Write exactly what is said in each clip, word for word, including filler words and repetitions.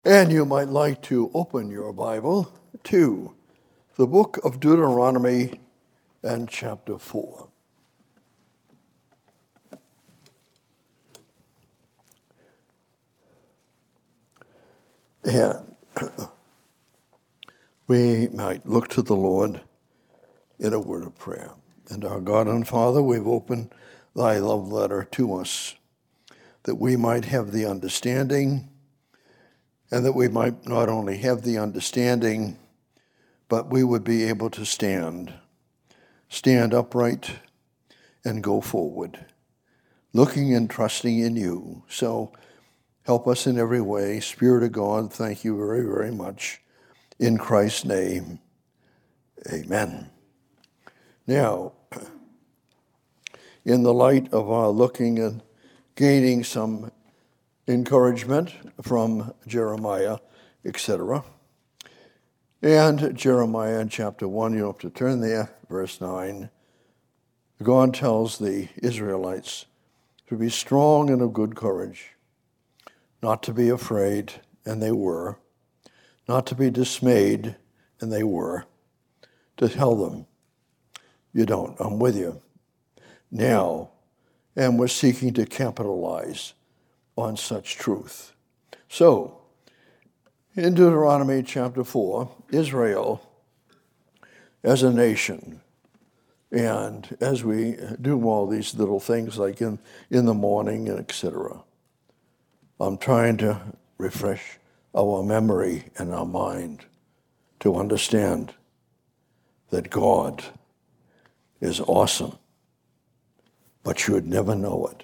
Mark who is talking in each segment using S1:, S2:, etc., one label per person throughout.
S1: And you might like to open your Bible to the book of Deuteronomy and chapter four. And we might look to the Lord in a word of prayer. And our God and Father, we've opened thy love letter to us, that we might have the understanding, and that we might not only have the understanding, but we would be able to stand, stand upright and go forward, looking and trusting in you. So help us in every way. Spirit of God, thank you very, very much. In Christ's name, amen. Now, in the light of our looking and gaining some encouragement from Jeremiah, et cetera, and Jeremiah in chapter one, you don't have to turn there, verse nine, God tells the Israelites to be strong and of good courage, not to be afraid, and they were, not to be dismayed, and they were, to tell them, you don't, I'm with you now, and we're seeking to capitalize on such truth. So, in Deuteronomy chapter four, Israel as a nation, and as we do all these little things like in, in the morning, and et cetera, I'm trying to refresh our memory and our mind to understand that God is awesome, but you would never know it.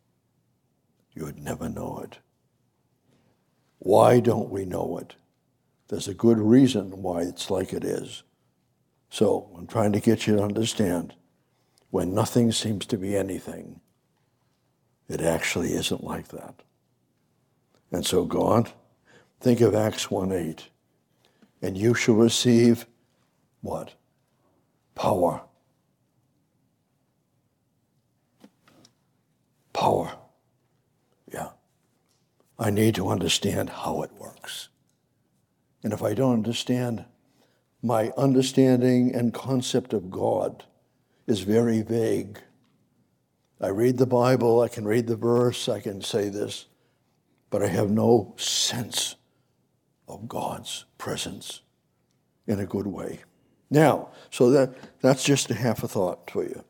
S1: You would never know it. Why don't we know it? There's a good reason why it's like it is. So I'm trying to get you to understand, when nothing seems to be anything, it actually isn't like that. And so God, think of Acts one eight, and you shall receive what? Power. Power. Yeah. I need to understand how it works. And if I don't understand, my understanding and concept of God is very vague. I read the Bible, I can read the verse, I can say this, but I have no sense of God's presence in a good way. Now, so that that's just a half a thought for you.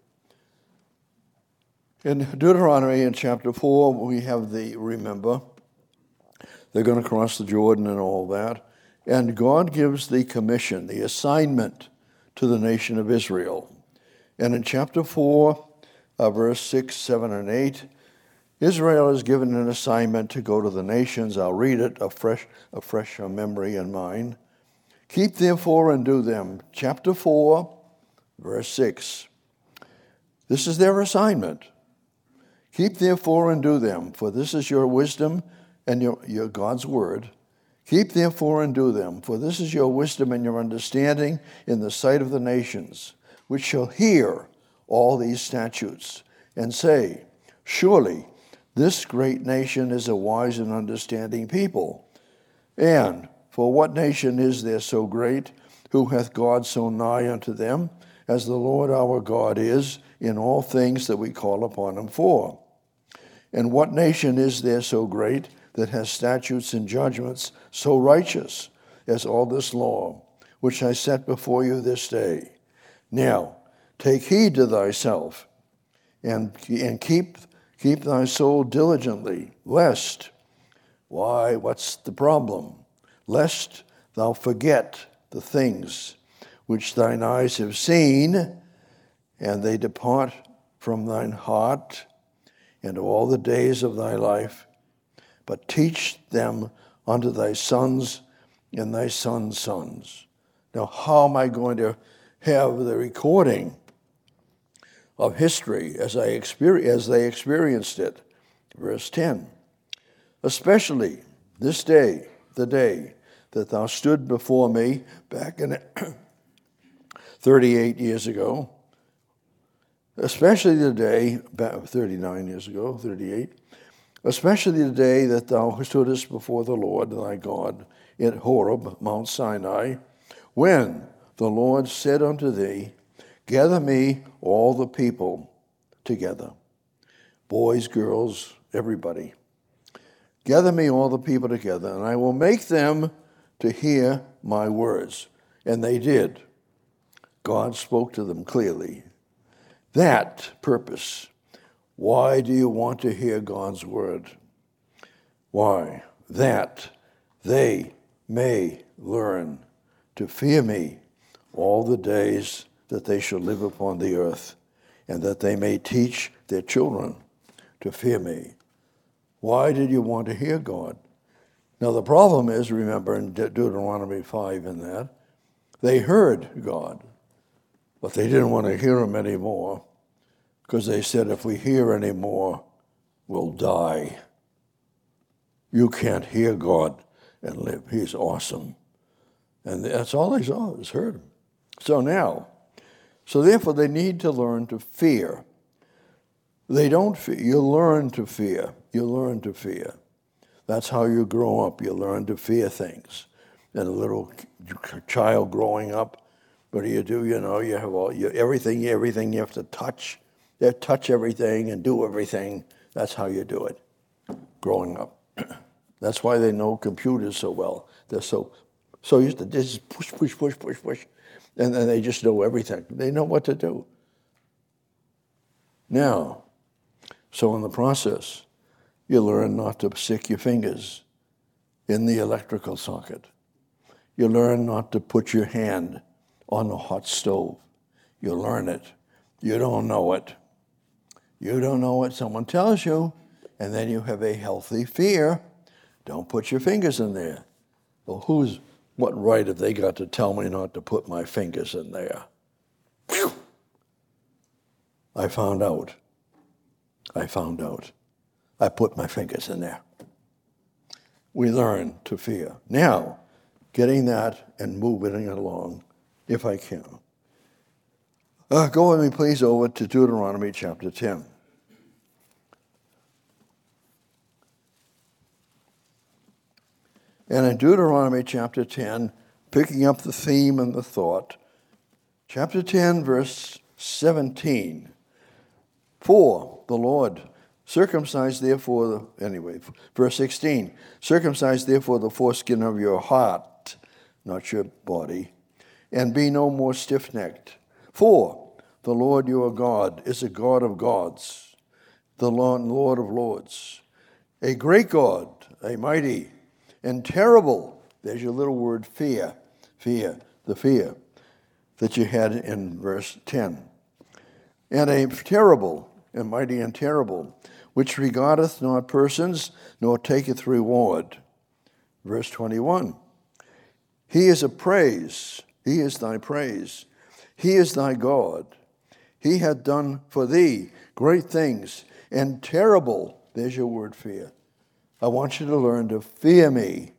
S1: In Deuteronomy in chapter four, we have the, remember, they're going to cross the Jordan and all that. And God gives the commission, the assignment to the nation of Israel. And in chapter four, uh, verse six, seven, and eight, Israel is given an assignment to go to the nations. I'll read it, a fresh, a fresh memory in mind. Keep therefore and do them. Chapter four, verse six. This is their assignment. Keep therefore and do them, for this is your wisdom and your, your God's word. Keep therefore and do them, for this is your wisdom and your understanding in the sight of the nations, which shall hear all these statutes, and say, surely this great nation is a wise and understanding people. And for what nation is there so great, who hath God so nigh unto them, as the Lord our God is in all things that we call upon him for? And what nation is there so great, that has statutes and judgments so righteous as all this law, which I set before you this day? Now, take heed to thyself, and, and keep, keep thy soul diligently, lest, why, what's the problem? Lest thou forget the things which thine eyes have seen, and they depart from thine heart, and all the days of thy life, but teach them unto thy sons and thy sons' sons. Now, how am I going to have the recording of history as I experience, as they experienced it? Verse ten. Especially this day, the day that thou stood before me back in thirty-eight years ago, especially the day, thirty-nine years ago, thirty-eight, especially the day that thou stoodest before the Lord thy God at Horeb, Mount Sinai, when the Lord said unto thee, gather me all the people together, boys, girls, everybody. Gather me all the people together, and I will make them to hear my words. And they did. God spoke to them clearly. That purpose. Why do you want to hear God's word? Why? That they may learn to fear me all the days that they shall live upon the earth, and that they may teach their children to fear me. Why did you want to hear God? Now the problem is, remember in De- Deuteronomy five in that, they heard God, but they didn't want to hear him anymore, because they said, if we hear anymore, we'll die. You can't hear God and live. He's awesome. And that's all they saw, is heard him. So now, so therefore they need to learn to fear. They don't fear. You learn to fear. You learn to fear. That's how you grow up. You learn to fear things. And a little child growing up, what do you do? You know, you have all you, everything, everything you have to touch. You touch everything and do everything. That's how you do it, growing up. That's why they know computers so well. They're so so used to just push, push, push, push, push, and then they just know everything. They know what to do. Now, so in the process, you learn not to stick your fingers in the electrical socket. You learn not to put your hand on the hot stove. You learn it. You don't know it. You don't know it. Someone tells you, and then you have a healthy fear. Don't put your fingers in there. Well, who's, what right have they got to tell me not to put my fingers in there? Whew. I found out. I found out. I put my fingers in there. We learn to fear. Now, getting that and moving it along, if I can. Uh, go with me, please, over to Deuteronomy chapter ten. And in Deuteronomy chapter ten, picking up the theme and the thought, chapter ten, verse seventeen. For the Lord, circumcise therefore, the, anyway, verse sixteen, circumcise therefore the foreskin of your heart, not your body, and be no more stiff-necked. For the Lord your God is a God of gods, the Lord of lords, a great God, a mighty and terrible. There's your little word, fear, fear, the fear that you had in verse ten. And a terrible, and mighty and terrible, which regardeth not persons, nor taketh reward. Verse twenty-one. He is a praise, he is thy praise, he is thy God. He hath done for thee great things, and terrible, there's your word, fear. I want you to learn to fear me,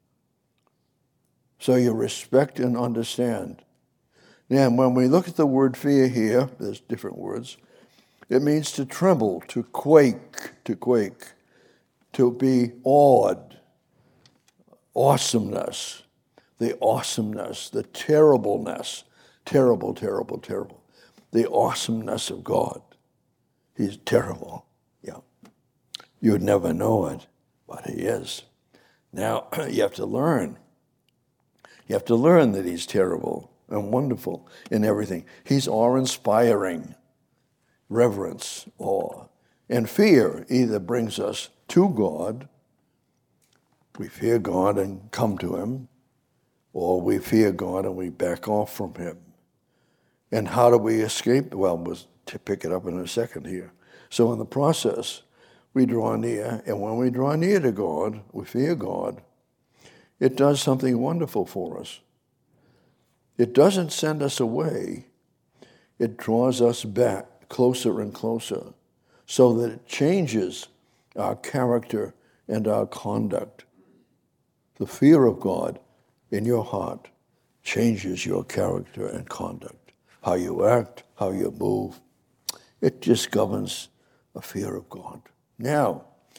S1: so you respect and understand. Now, when we look at the word fear here, there's different words, it means to tremble, to quake, to quake, to be awed, awesomeness, the awesomeness, the terribleness, terrible, terrible, terrible, the awesomeness of God. He's terrible, yeah. You'd never know it, but he is. Now, you have to learn. You have to learn that he's terrible and wonderful in everything. He's awe-inspiring. Reverence, awe. And fear either brings us to God, we fear God and come to him, or we fear God and we back off from him. And how do we escape? Well, we'll pick it up in a second here. So in the process, we draw near, and when we draw near to God, we fear God, it does something wonderful for us. It doesn't send us away. It draws us back closer and closer so that it changes our character and our conduct. The fear of God in your heart changes your character and conduct. How you act, how you move. It just governs a fear of God. Now,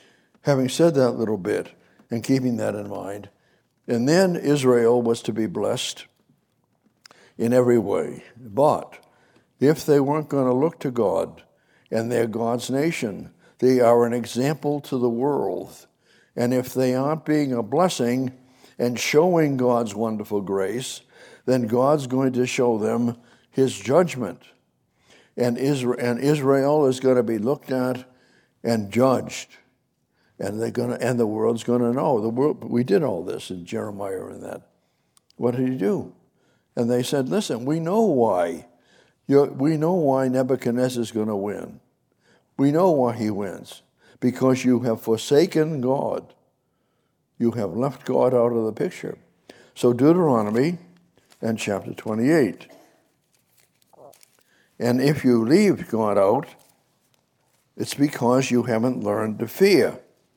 S1: having said that little bit and keeping that in mind, and then Israel was to be blessed in every way. But if they weren't going to look to God, and they're God's nation, they are an example to the world. And if they aren't being a blessing and showing God's wonderful grace, then God's going to show them his judgment. And Israel, and Israel is going to be looked at and judged. And they're going to, and the world's going to know. The world, we did all this in Jeremiah and that. What did he do? And they said, listen, we know why. You're, we know why Nebuchadnezzar is going to win. We know why he wins. Because you have forsaken God. You have left God out of the picture. So Deuteronomy and chapter twenty-eight. And if you leave God out, it's because you haven't learned to fear.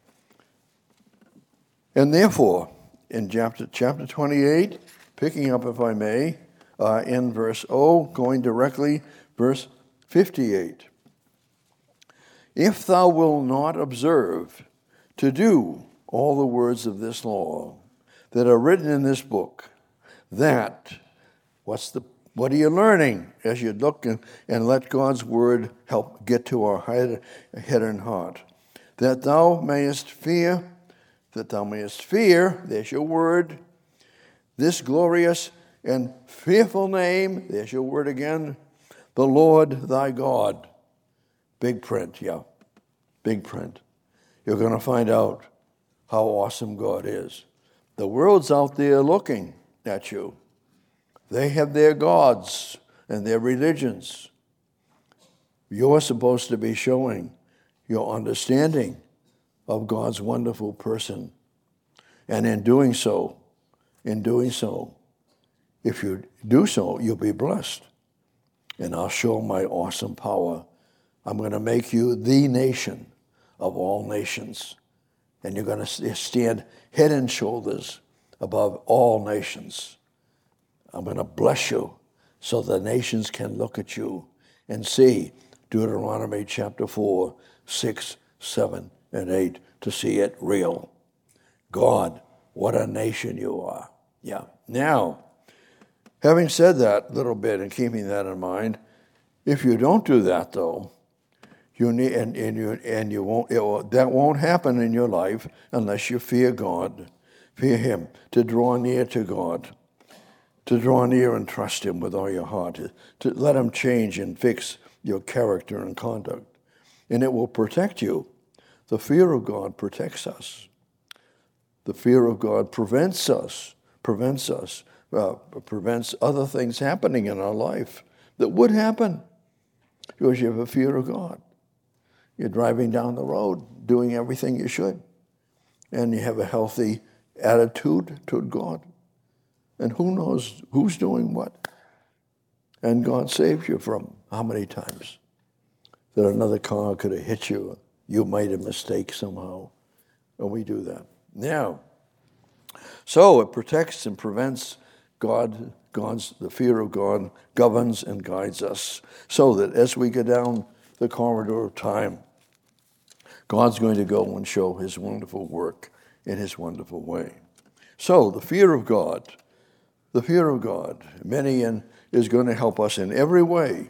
S1: And therefore, in chapter, chapter twenty-eight, picking up, if I may, uh, in verse O, going directly, verse fifty-eight. If thou wilt not observe to do all the words of this law that are written in this book, that, what's the, what are you learning as you look and, and let God's word help get to our head, head and heart? That thou mayest fear, that thou mayest fear, there's your word, this glorious and fearful name, there's your word again, the Lord thy God. Big print, yeah, big print. You're going to find out how awesome God is. The world's out there looking at you. They have their gods and their religions. You're supposed to be showing your understanding of God's wonderful person. And in doing so, in doing so, if you do so, you'll be blessed. And I'll show my awesome power. I'm going to make you the nation of all nations. And you're going to stand head and shoulders above all nations. I'm going to bless you so the nations can look at you and see Deuteronomy chapter four, six, seven, and eight to see it real. God, what a nation you are. Yeah. Now, having said that little bit and keeping that in mind, if you don't do that, though, you need and, and you and you won't it will, that won't happen in your life unless you fear God, fear Him, to draw near to God, to draw near and trust Him with all your heart, to, to let Him change and fix your character and conduct, and it will protect you. The fear of God protects us. The fear of God prevents us, prevents us, uh, prevents other things happening in our life that would happen because you have a fear of God. You're driving down the road, doing everything you should, and you have a healthy attitude toward God. And who knows who's doing what? And God saves you from how many times that another car could have hit you. You made a mistake somehow, and we do that. Now, so it protects and prevents God, God's, the fear of God governs and guides us so that as we go down the corridor of time, God's going to go and show His wonderful work in His wonderful way. So the fear of God, the fear of God, many in, is going to help us in every way,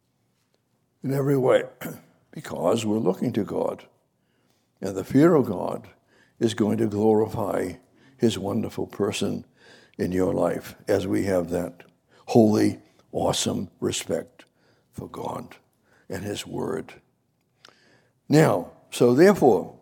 S1: in every way, because we're looking to God. And the fear of God is going to glorify His wonderful person in your life as we have that holy, awesome respect for God and His Word. Now, so therefore,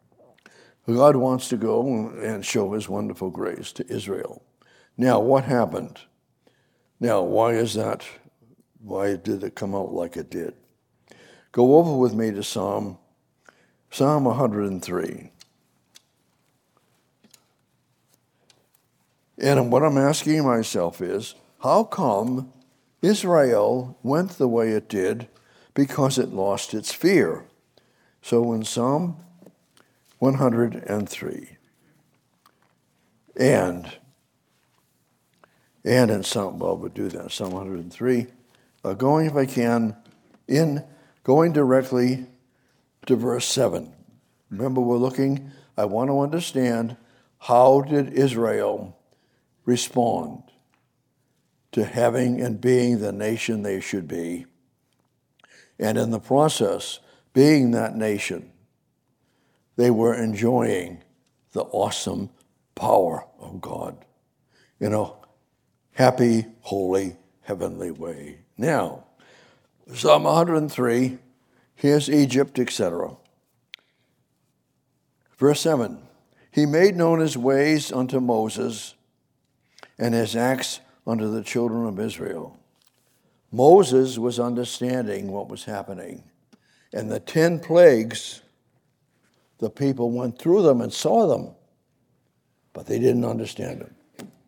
S1: God wants to go and show His wonderful grace to Israel. Now, what happened? Now, why is that? Why did it come out like it did? Go over with me to Psalm, Psalm one hundred three. And what I'm asking myself is, how come Israel went the way it did? Because it lost its fear. So in Psalm one hundred three, and, and in Psalm, well, we'll do that, Psalm one hundred three, uh, going, if I can, in, going directly to verse seven. Remember, we're looking, I want to understand, how did Israel respond to having and being the nation they should be? And in the process, being that nation, they were enjoying the awesome power of God in a happy, holy, heavenly way. Now, Psalm one hundred three, here's Egypt, et cetera. Verse seven, he made known his ways unto Moses and his acts unto the children of Israel. Moses was understanding what was happening. And the ten plagues, the people went through them and saw them, but they didn't understand them.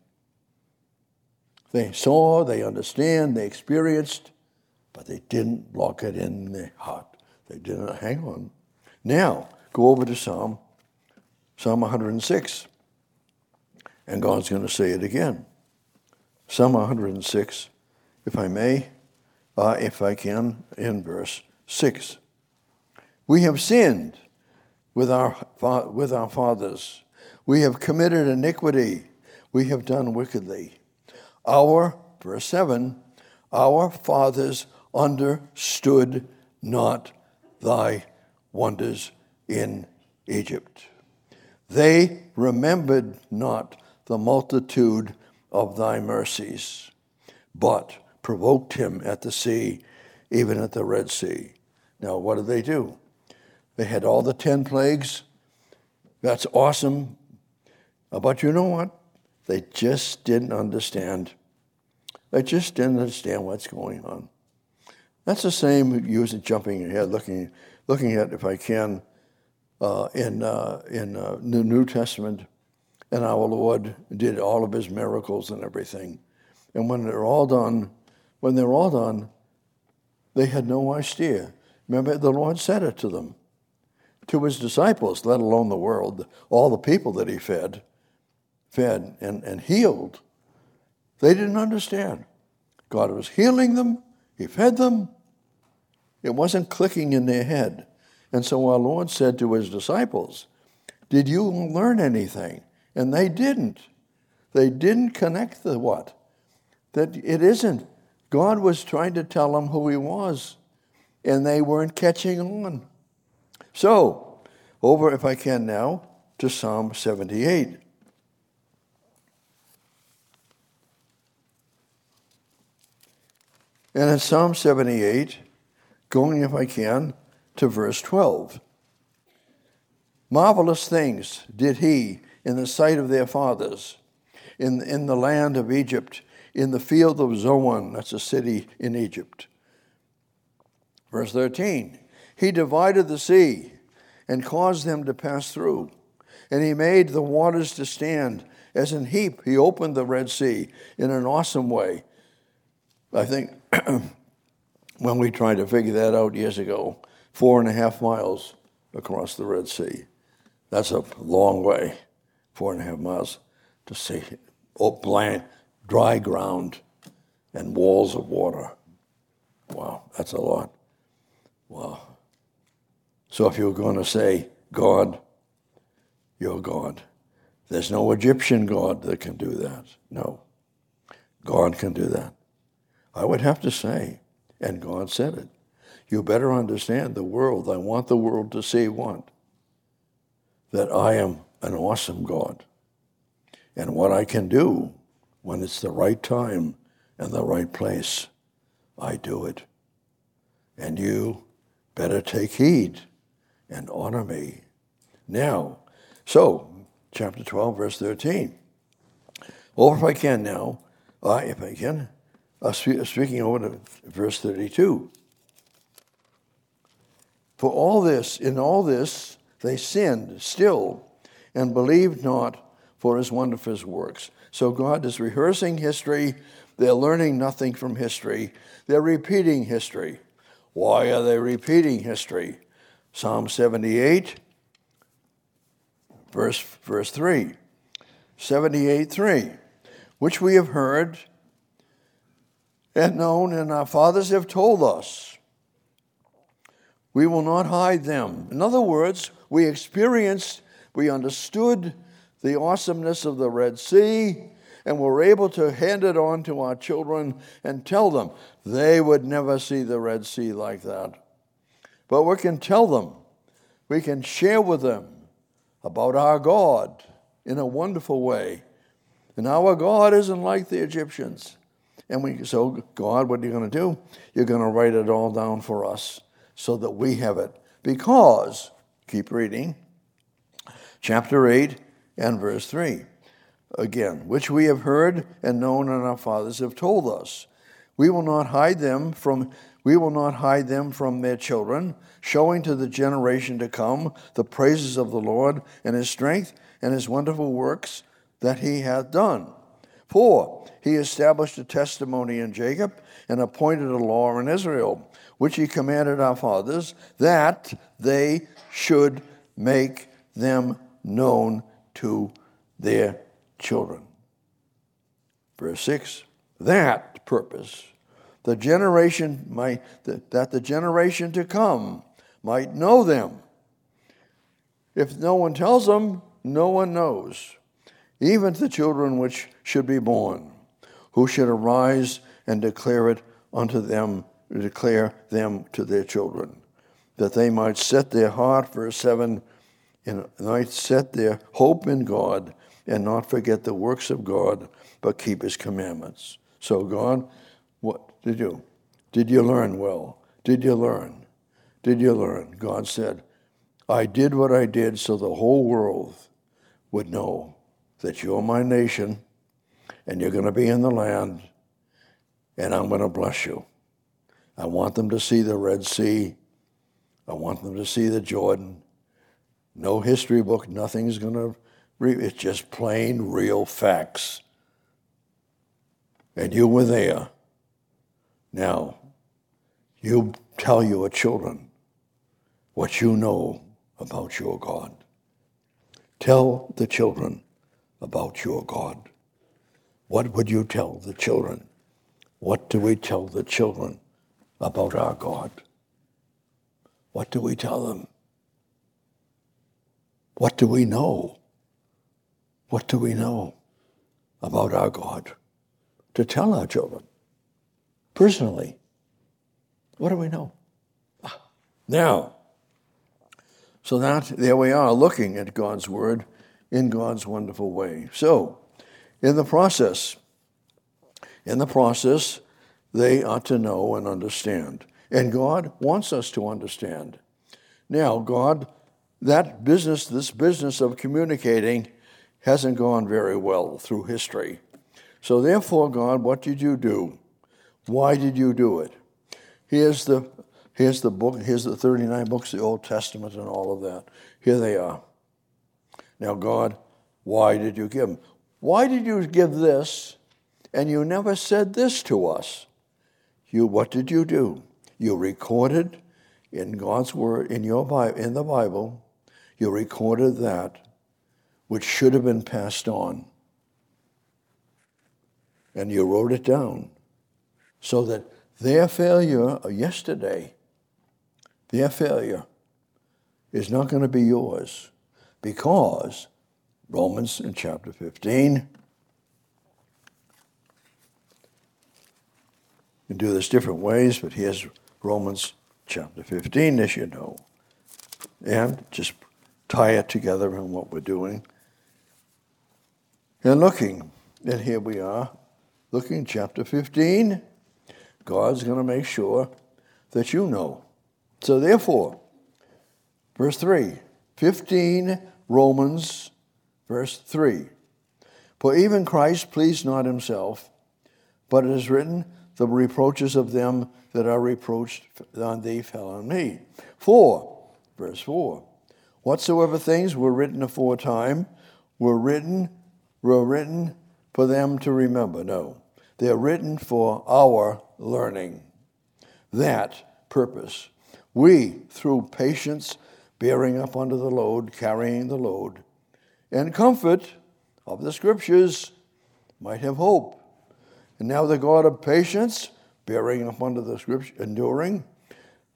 S1: They saw, they understand, they experienced, but they didn't lock it in their heart. They didn't hang on. Now, go over to Psalm, Psalm one hundred six, and God's going to say it again. Psalm one hundred six, if I may, uh, if I can, in verse six. We have sinned with our, with our fathers. We have committed iniquity. We have done wickedly. Our, verse seven, our fathers understood not thy wonders in Egypt. They remembered not the multitude of thy mercies, but provoked him at the sea, even at the Red Sea. Now, what did they do? They had all the ten plagues. That's awesome. But you know what? They just didn't understand. They just didn't understand what's going on. That's the same using jumping ahead, looking, looking at, if I can, uh, in uh, in uh, the New Testament, and our Lord did all of his miracles and everything. And when they're all done, when they're all done, they had no idea. Remember, the Lord said it to them, to his disciples, let alone the world, all the people that he fed, fed and, and healed. They didn't understand. God was healing them. He fed them. It wasn't clicking in their head. And so our Lord said to his disciples, did you learn anything? And they didn't. They didn't connect the what? That it isn't. God was trying to tell them who he was, and they weren't catching on. So, over, if I can now, to Psalm seventy-eight. And in Psalm seventy-eight, going, if I can, to verse twelve. Marvelous things did he in the sight of their fathers, in, in the land of Egypt, in the field of Zoan, that's a city in Egypt. Verse thirteen, he divided the sea and caused them to pass through, and he made the waters to stand as an heap. He opened the Red Sea in an awesome way. I think when we tried to figure that out years ago, four and a half miles across the Red Sea. That's a long way, four and a half miles to see blank, dry ground and walls of water. Wow, that's a lot. Wow. So if you're going to say, God, you're God. There's no Egyptian God that can do that. No. God can do that. I would have to say, and God said it, you better understand the world. I want the world to see what? That I am an awesome God. And what I can do when it's the right time and the right place, I do it. And you better take heed and honor me. Now, so, chapter twelve, verse thirteen. Or if I can now, uh, if I can, uh, speaking over to verse thirty-two. For all this, in all this, they sinned still and believed not for his wonderful works. So God is rehearsing history. They're learning nothing from history. They're repeating history. Why are they repeating history? Psalm seventy-eight, verse, verse three. seventy-eight, three. Which we have heard and known, and our fathers have told us. We will not hide them. In other words, we experienced, we understood the awesomeness of the Red Sea, and were able to hand it on to our children and tell them they would never see the Red Sea like that. But we can tell them, we can share with them about our God in a wonderful way. And our God isn't like the Egyptians. And we so, God, what are you going to do? You're going to write it all down for us so that we have it. Because, keep reading, chapter eight and verse three. Again, which we have heard and known, and our fathers have told us. We will not hide them from we will not hide them from their children, showing to the generation to come the praises of the Lord and his strength and his wonderful works that he hath done. For he established a testimony in Jacob and appointed a law in Israel, which he commanded our fathers, that they should make them known to their children. Verse six, that purpose, the generation might, that the generation to come might know them. If no one tells them, no one knows, even the children which should be born, who should arise and declare it unto them, declare them to their children, that they might set their heart, verse seven, and might set their hope in God, and not forget the works of God, but keep his commandments. So God, what did you? Did you learn well? Did you learn? Did you learn? God said, I did what I did so the whole world would know that you're my nation, and you're going to be in the land, and I'm going to bless you. I want them to see the Red Sea. I want them to see the Jordan. No history book, nothing's going to it's just plain, real facts. And you were there. Now, you tell your children what you know about your God. Tell the children about your God. What would you tell the children? What do we tell the children about our God? What do we tell them? What do we know? What do we know about our God to tell our children? Personally, what do we know? Now, so that there we are looking at God's word in God's wonderful way. So, in the process, in the process, they ought to know and understand. And God wants us to understand. Now, God, that business, this business of communicating hasn't gone very well through history. So therefore, God, what did you do? Why did you do it? Here's the here's the book, here's the thirty-nine books of the Old Testament and all of that. Here they are. Now, God, why did you give them? Why did you give this and you never said this to us? You, what did you do? You recorded in God's word, in your Bible, in the Bible, you recorded that which should have been passed on. And you wrote it down so that their failure of yesterday, their failure is not going to be yours, because Romans in chapter fifteen, you can do this different ways, but here's Romans chapter fifteen, as you know, and just tie it together in what we're doing. And looking, and here we are, looking chapter fifteen, God's going to make sure that you know. So therefore, verse three, fifteen, Romans, verse three. For even Christ pleased not himself, but it is written, the reproaches of them that are reproached on thee fell on me. For, verse four, whatsoever things were written aforetime were written, were written for them to remember. No, they're written for our learning. That purpose. We, through patience, bearing up under the load, carrying the load, and comfort of the Scriptures, might have hope. And now the God of patience, bearing up under the Scripture, enduring,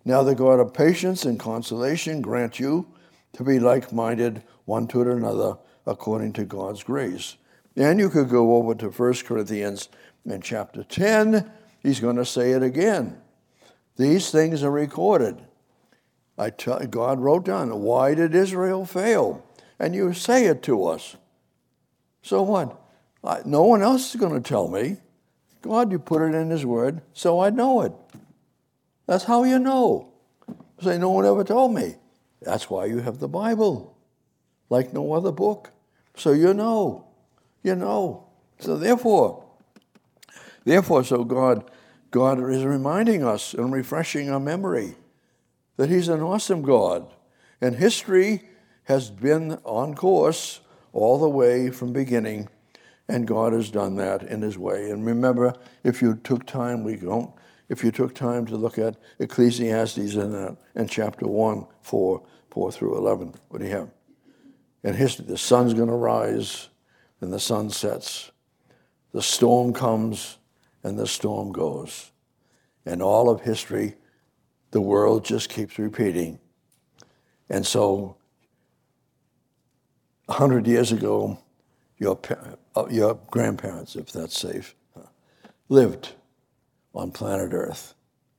S1: Now the God of patience and consolation grant you to be like-minded one to another according to God's grace. And you could go over to First Corinthians in chapter ten. He's going to say it again. These things are recorded. I tell, God wrote down, why did Israel fail? And you say it to us. So what? I, no one else is going to tell me. God, you put it in his word, so I know it. That's how you know. Say, no one ever told me. That's why you have the Bible, like no other book. So you know. You know. So therefore, therefore, so God, God is reminding us and refreshing our memory that he's an awesome God. And history has been on course all the way from beginning, and God has done that in his way. And remember, if you took time, we don't, if you took time to look at Ecclesiastes in that, in chapter one, four, four through eleven, what do you have? In history, the sun's going to rise, and the sun sets. The storm comes, and the storm goes. And all of history, the world just keeps repeating. And so, a hundred years ago, your, your grandparents, if that's safe, lived on planet Earth.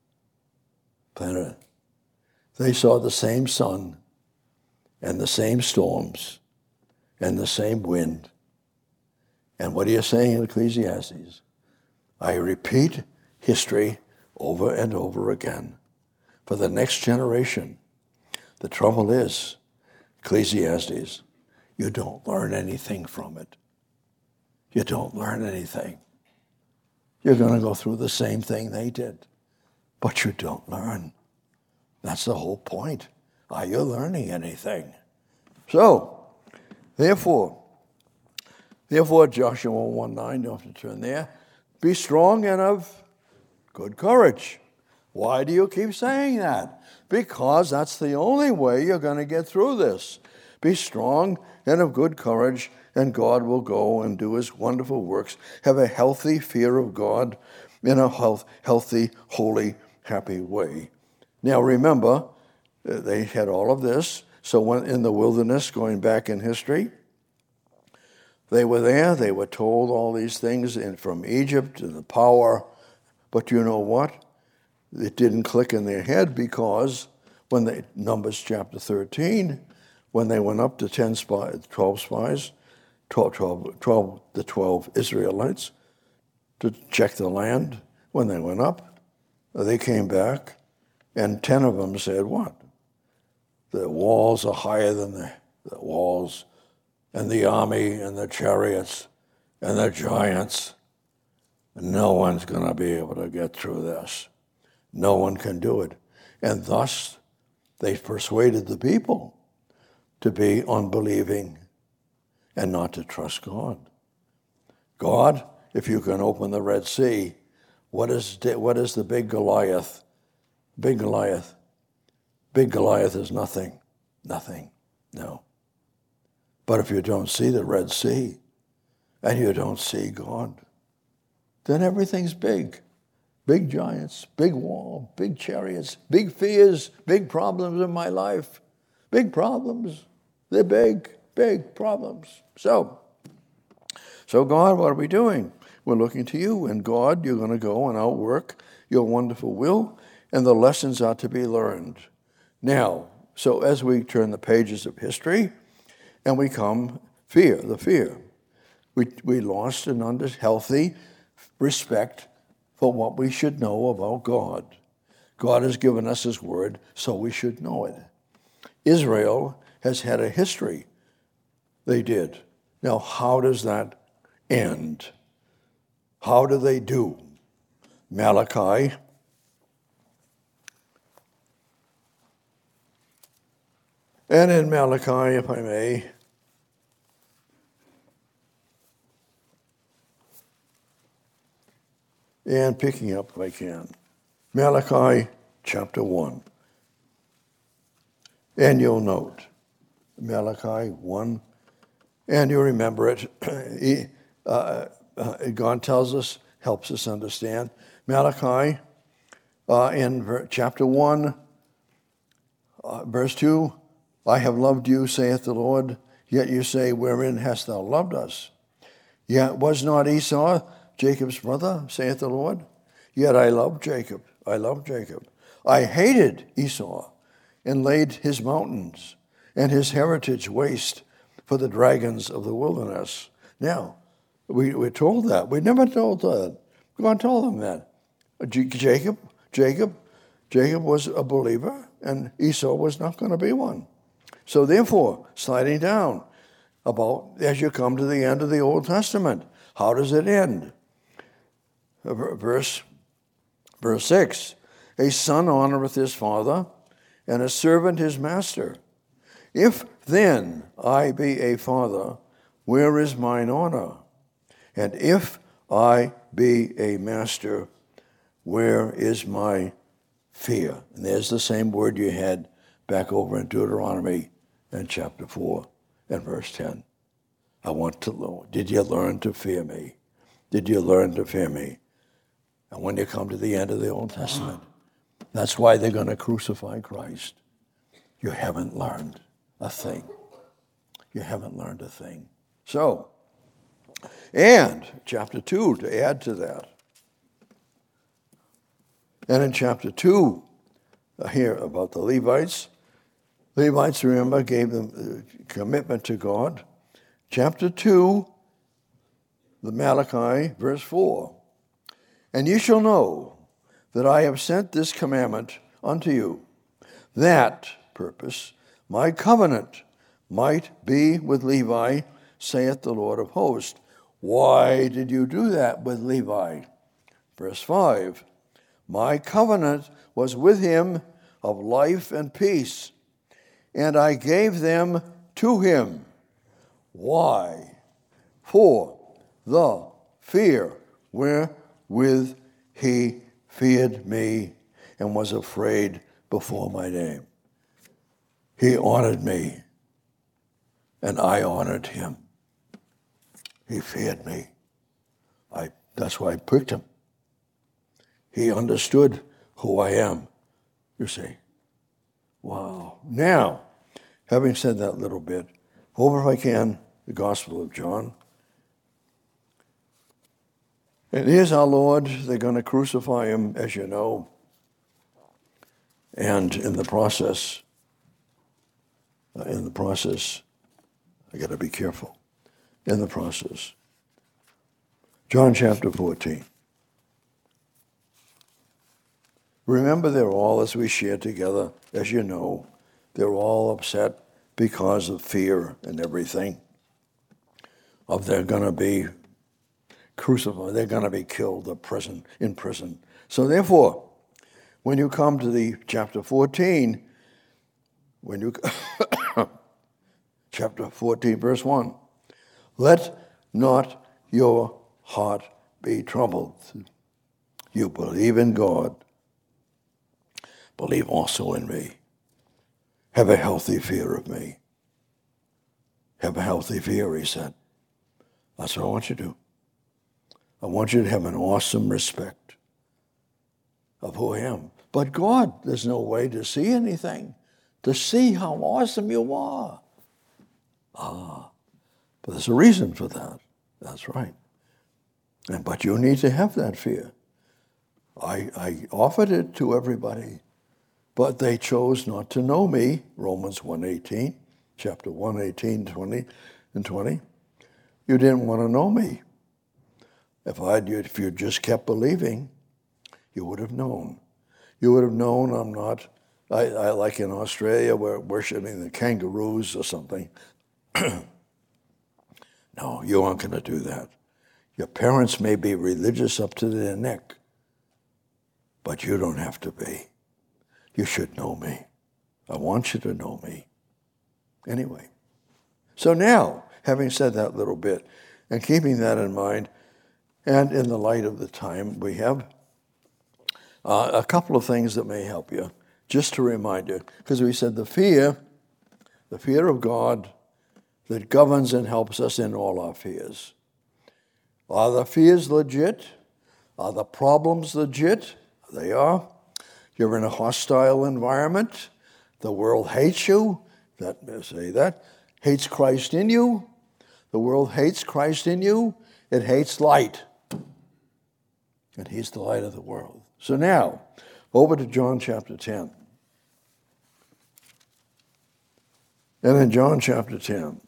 S1: Planet Earth. They saw the same sun and the same storms and the same wind. And what are you saying in Ecclesiastes? I repeat history over and over again for the next generation. The trouble is, Ecclesiastes, you don't learn anything from it. You don't learn anything. You're going to go through the same thing they did, but you don't learn. That's the whole point. Are you learning anything? So, therefore, therefore, Joshua one nine, you don't have to turn there, be strong and of good courage. Why do you keep saying that? Because that's the only way you're going to get through this. Be strong and of good courage, and God will go and do his wonderful works. Have a healthy fear of God in a health, healthy, holy, happy way. Now remember, they had all of this. So when in the wilderness, going back in history, they were there. They were told all these things in, from Egypt and the power. But you know what? It didn't click in their head, because when they, Numbers chapter thirteen, when they went up to ten spies, twelve spies, twelve, twelve, twelve, the twelve Israelites to check the land, when they went up, they came back, and ten of them said, what? The walls are higher than the, the walls, and the army and the chariots and the giants. No one's going to be able to get through this. No one can do it. And thus, they persuaded the people to be unbelieving and not to trust God. God, if you can open the Red Sea, what is, what is the big Goliath? Big Goliath. Big Goliath is nothing. Nothing. No. But if you don't see the Red Sea and you don't see God, then everything's big. Big giants, big wall, big chariots, big fears, big problems in my life. Big problems. They're big, big problems. So, so God, what are we doing? We're looking to you, and God, you're going to go and outwork your wonderful will, and the lessons are to be learned. Now, so as we turn the pages of history, and we come fear, the fear. We we lost an unhealthy respect for what we should know about God. God has given us his word, so we should know it. Israel has had a history. They did. Now, how does that end? How do they do? Malachi. And in Malachi, if I may, and picking up if I can, Malachi chapter one. And you'll note, Malachi one, and you remember it. he, uh, uh, God tells us, helps us understand. Malachi uh, in chapter one, Uh, verse two, I have loved you, saith the Lord, yet you say, wherein hast thou loved us? Yet was not Esau Jacob's brother, saith the Lord? Yet I loved Jacob, I loved Jacob. I hated Esau, and laid his mountains and his heritage waste for the dragons of the wilderness. Now, we, we're told that. We never told that. God told them that. Jacob, Jacob, Jacob was a believer, and Esau was not going to be one. So therefore, sliding down, about as you come to the end of the Old Testament, how does it end? Verse, verse six, a son honoreth his father, and a servant his master. If then I be a father, where is mine honor? And if I be a master, where is my fear? And there's the same word you had back over in Deuteronomy in chapter four and verse ten. I want to know, did you learn to fear me? Did you learn to fear me? And when you come to the end of the Old Testament, that's why they're going to crucify Christ. You haven't learned a thing. You haven't learned a thing. So, and chapter two, to add to that. And in chapter two, uh, here about the Levites, Levites, remember, gave them uh, commitment to God. Chapter two, the Malachi, verse four. And ye shall know that I have sent this commandment unto you, that, purpose, my covenant might be with Levi, saith the Lord of hosts. Why did you do that with Levi? Verse five, my covenant was with him of life and peace, and I gave them to him. Why? For the fear wherewith he feared me and was afraid before my name. He honored me, and I honored him. He feared me. I, that's why I picked him. He understood who I am, you see. Wow. Now, having said that little bit, over if I can, the Gospel of John. And here's our Lord. They're going to crucify him, as you know. And in the process, uh, in the process, I got to be careful. In the process, John chapter fourteen. Remember, they're all, as we share together, as you know, they're all upset because of fear and everything. Of they're going to be crucified, they're going to be killed, or prison in prison. So therefore, when you come to the chapter fourteen, when you chapter fourteen, verse one, let not your heart be troubled. You believe in God, believe also in me. Have a healthy fear of me. Have a healthy fear, he said. That's what I want you to do. I want you to have an awesome respect of who I am. But God, there's no way to see anything, to see how awesome you are. Ah, but there's a reason for that. That's right. And but you need to have that fear. I, I offered it to everybody, but they chose not to know me, Romans one eighteen, chapter one eighteen, twenty and twenty. You didn't want to know me. If I'd, if you just kept believing, you would have known. You would have known I'm not, I, I like in Australia, we're worshiping the kangaroos or something. No, you aren't going to do that. Your parents may be religious up to their neck, but you don't have to be. You should know me. I want you to know me. Anyway, so now, having said that little bit, and keeping that in mind, and in the light of the time, we have uh, a couple of things that may help you, just to remind you, because we said the fear, the fear of God that governs and helps us in all our fears. Are the fears legit? Are the problems legit? They are. You're in a hostile environment. The world hates you. That may say that. Hates Christ in you. The world hates Christ in you. It hates light. And he's the light of the world. So now, over to John chapter ten. And in John chapter ten,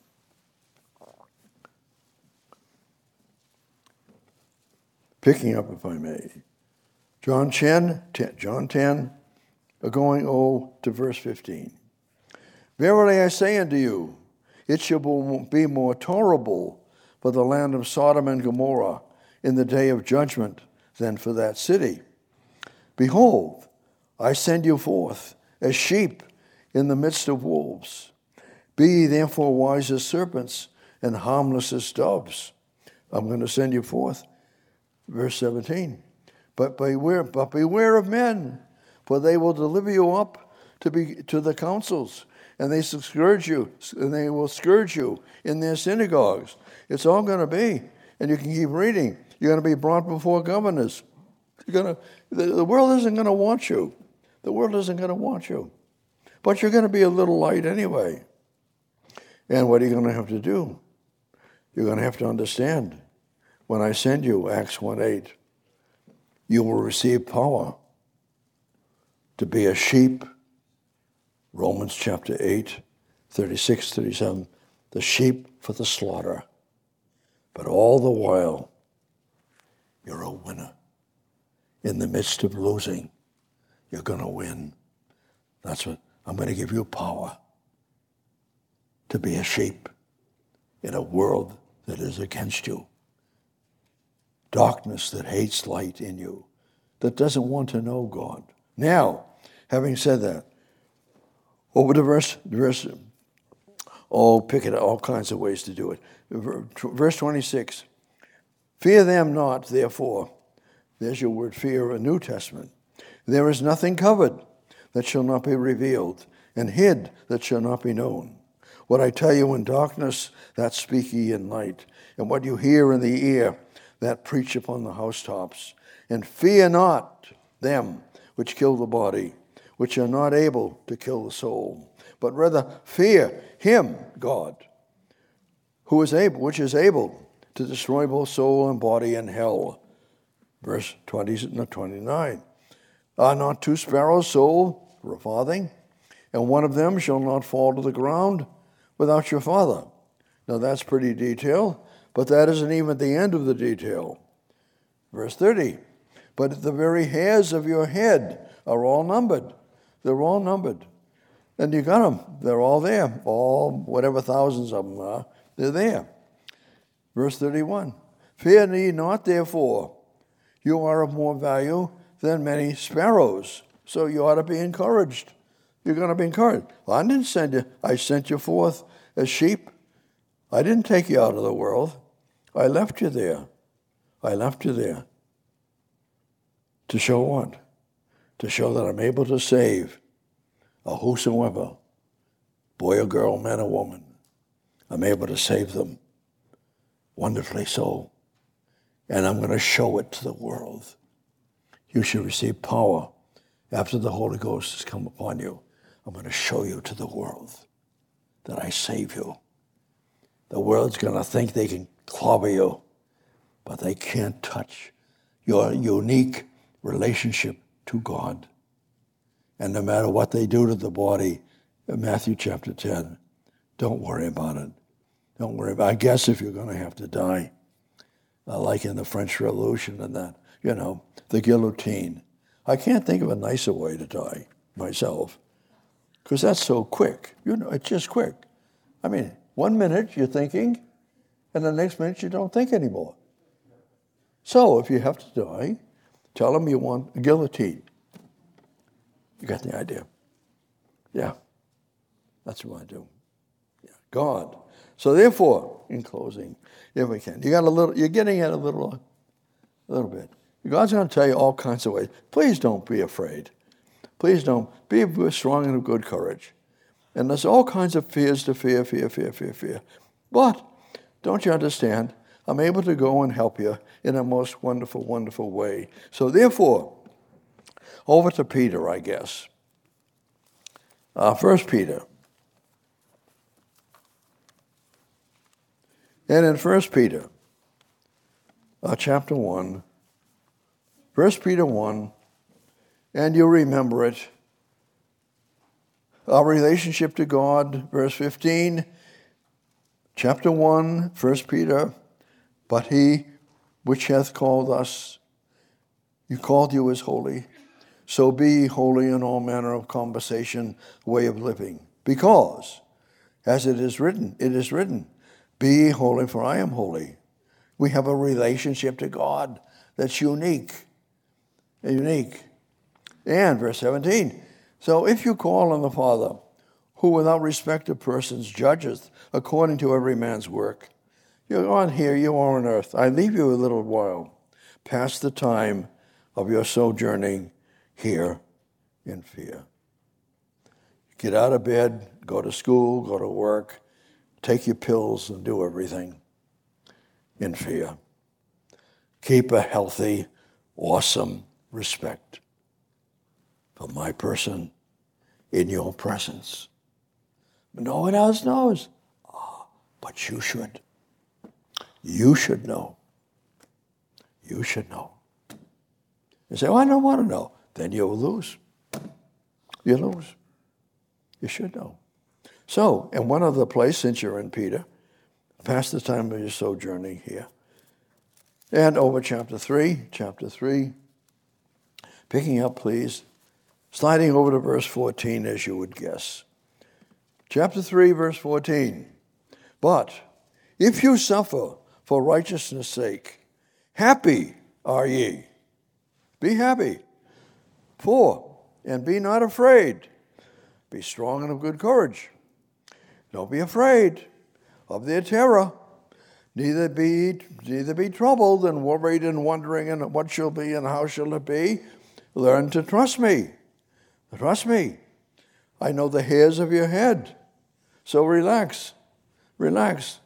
S1: picking up, if I may, John ten, John ten, going oh to verse fifteen. Verily I say unto you, it shall be more tolerable for the land of Sodom and Gomorrah in the day of judgment than for that city. Behold, I send you forth as sheep in the midst of wolves. Be ye therefore wise as serpents and harmless as doves. I'm going to send you forth. Verse seventeen. But beware, but beware of men, for they will deliver you up to be to the councils, and they shall scourge you, and they will scourge you in their synagogues. It's all going to be, and you can keep reading. You're going to be brought before governors. You're going to. The, the world isn't going to want you. The world isn't going to want you, but you're going to be a little light anyway. And what are you going to have to do? You're going to have to understand. When I send you, Acts one eight, you will receive power to be a sheep. Romans chapter eight, thirty-six, thirty-seven, the sheep for the slaughter. But all the while, you're a winner. In the midst of losing, you're going to win. That's what I'm going to give you power to be a sheep in a world that is against you. Darkness that hates light in you, that doesn't want to know God. Now, having said that, over to verse, verse oh, pick it, all kinds of ways to do it. Verse twenty-six, fear them not, therefore. There's your word fear in the New Testament. There is nothing covered that shall not be revealed, and hid that shall not be known. What I tell you in darkness, that speak ye in light. And what you hear in the ear, that preach upon the housetops. And fear not them which kill the body, which are not able to kill the soul, but rather fear him, God, who is able, which is able to destroy both soul and body in hell. Verse twenty, twenty-nine. Are not two sparrows sold for a farthing, and one of them shall not fall to the ground without your Father? Now that's pretty detailed, but that isn't even the end of the detail. Verse thirty. But the very hairs of your head are all numbered. They're all numbered. And you got them. They're all there. All, whatever thousands of them are, they're there. Verse thirty-one. Fear ye not, therefore. You are of more value than many sparrows. So you ought to be encouraged. You're going to be encouraged. Well, I didn't send you. I sent you forth as sheep. I didn't take you out of the world. I left you there. I left you there. To show what? To show that I'm able to save a whosoever, boy or girl, man or woman. I'm able to save them. Wonderfully so. And I'm going to show it to the world. You should receive power after the Holy Ghost has come upon you. I'm going to show you to the world that I save you. The world's going to think they can clobber you, but they can't touch your unique relationship to God. And no matter what they do to the body, in Matthew chapter ten, don't worry about it. Don't worry about it. I guess if you're going to have to die, uh, like in the French Revolution and that, you know, the guillotine. I can't think of a nicer way to die myself, because that's so quick. You know, it's just quick. I mean, one minute you're thinking, and the next minute you don't think anymore. So if you have to die, tell them you want a guillotine. You got the idea? Yeah. That's what I do. Yeah. God. So therefore, in closing, if we can, you got a little. You're getting at a little, a little bit. God's going to tell you all kinds of ways. Please don't be afraid. Please don't. Be strong and of good courage. And there's all kinds of fears to fear, fear, fear, fear, fear. But don't you understand? I'm able to go and help you in a most wonderful, wonderful way. So therefore, over to Peter, I guess. Uh, First Peter. And in First Peter, uh, chapter one, First Peter one, and you remember it, our relationship to God, verse fifteen, chapter one, First Peter, but he which hath called us, you called you as holy, so be holy in all manner of conversation, way of living. Because, as it is written, it is written, be ye holy, for I am holy. We have a relationship to God that's unique. Unique. And verse seventeen, so if you call on the Father, who without respect of persons judgeth according to every man's work, you're on here, you are on earth. I leave you a little while, past the time of your sojourning here in fear. Get out of bed, go to school, go to work, take your pills and do everything in fear. Keep a healthy, awesome respect for my person in your presence. No one else knows. Oh, but you should. You should know. You should know. You say, oh, I don't want to know. Then you'll lose. You lose. You should know. So, in one other place, since you're in Peter, past the time of your sojourning here, and over chapter three, chapter three, picking up, please, sliding over to verse fourteen, as you would guess. Chapter three, verse fourteen. But if you suffer for righteousness' sake, happy are ye. Be happy. For, and be not afraid. Be strong and of good courage. Don't be afraid of their terror. Neither be, neither be troubled and worried and wondering and what shall be and how shall it be. Learn to trust me. Trust me. I know the hairs of your head. So relax. Relax.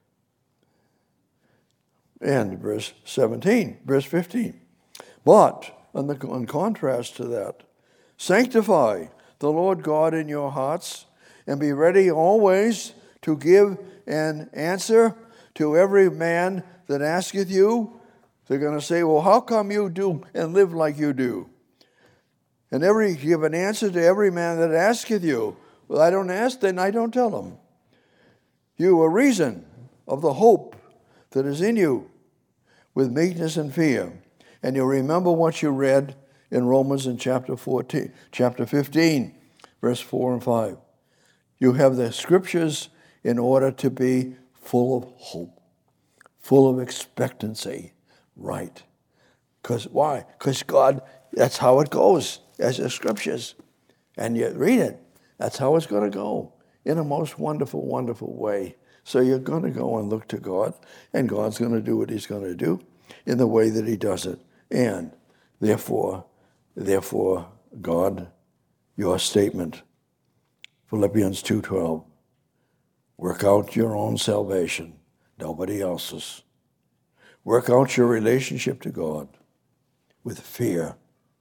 S1: And verse seventeen, verse fifteen. But, in, the, in contrast to that, sanctify the Lord God in your hearts, and be ready always to give an answer to every man that asketh you. They're going to say, well, how come you do and live like you do? And every give an answer to every man that asketh you. Well, I don't ask, then I don't tell them. You a reason of the hope that is in you with meekness and fear. And you remember what you read in Romans in chapter fourteen, chapter fifteen, verse four and five. You have the scriptures in order to be full of hope, full of expectancy, right? Because why? Because God, that's how it goes, as the scriptures. And you read it, that's how it's going to go, in a most wonderful, wonderful way. So you're going to go and look to God, and God's going to do what he's going to do in the way that he does it. And therefore, therefore, God, your statement, Philippians two twelve, work out your own salvation, nobody else's. Work out your relationship to God with fear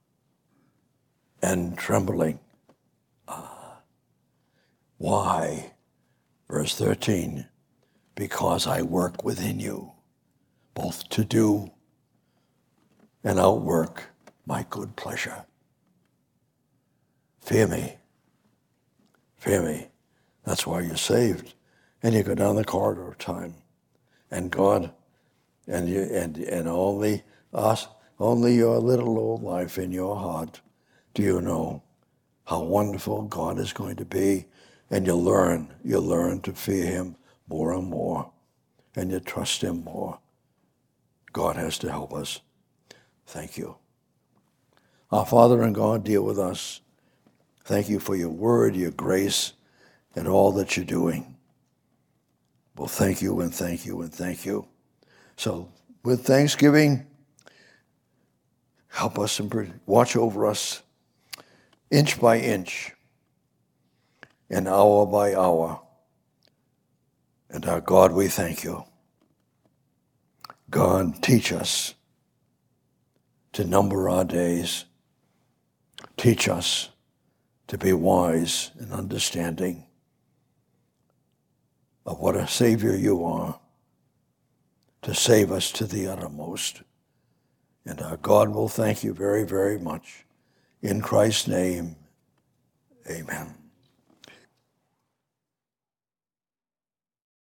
S1: and trembling. Ah. Why? Verse thirteen, because I work within you, both to do and outwork my good pleasure. Fear me. Fear me. That's why you're saved. And you go down the corridor of time. And God, and you, and and only us, only your little old life in your heart, do you know how wonderful God is going to be. And you learn, you learn to fear him more and more. And you trust him more. God has to help us. Thank you. Our Father and God, deal with us. Thank you for your word, your grace, and all that you're doing. Well, thank you and thank you and thank you. So, with thanksgiving, help us and watch over us inch by inch and hour by hour. And our God, we thank you. God, teach us to number our days. Teach us to be wise and understanding of what a Savior you are, to save us to the uttermost. And our God will thank you very, very much. In Christ's name, amen.